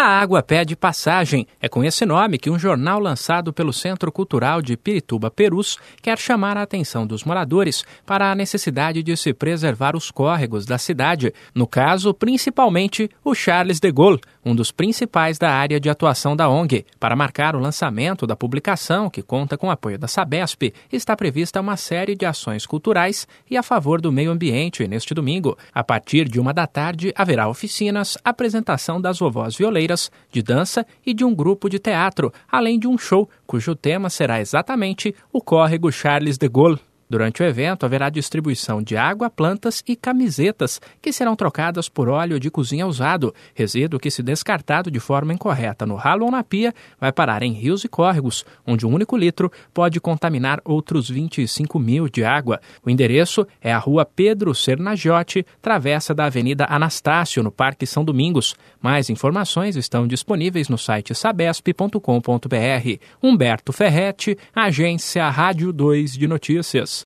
A água pede passagem. É com esse nome que um jornal lançado pelo Centro Cultural de Pirituba Perus quer chamar a atenção dos moradores para a necessidade de se preservar os córregos da cidade, no caso, principalmente o Charles de Gaulle, um dos principais da área de atuação da ONG. Para marcar o lançamento da publicação, que conta com o apoio da Sabesp, está prevista uma série de ações culturais e a favor do meio ambiente neste domingo. A partir de 13h, haverá oficinas, apresentação das vovós violeiras, de dança e de um grupo de teatro, além de um show cujo tema será exatamente o córrego Charles de Gaulle. Durante o evento, haverá distribuição de água, plantas e camisetas, que serão trocadas por óleo de cozinha usado, resíduo que, se descartado de forma incorreta no ralo ou na pia, vai parar em rios e córregos, onde um único litro pode contaminar outros 25 mil de água. O endereço é a rua Pedro Cernagiotti, travessa da Avenida Anastácio, no Parque São Domingos. Mais informações estão disponíveis no site sabesp.com.br. Humberto Ferretti, Agência Rádio 2 de Notícias.